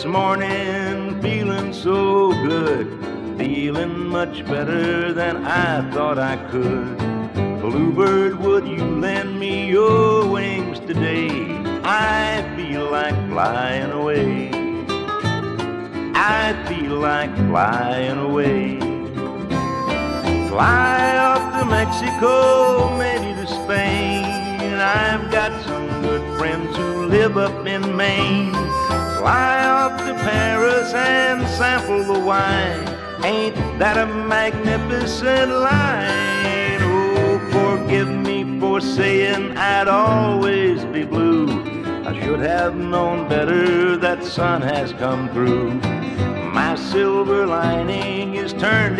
this morning, feeling so good, feeling much better than I thought I could. Bluebird, would you lend me your wings today? I feel like flying away. I feel like flying away. Fly off to Mexico, maybe to Spain. I've got some good friends who live up in Maine. Fly off to Paris and sample the wine. Ain't that a magnificent line? Oh, forgive me for saying I'd always be blue. I should have known better, that sun has come through. My silver lining is turned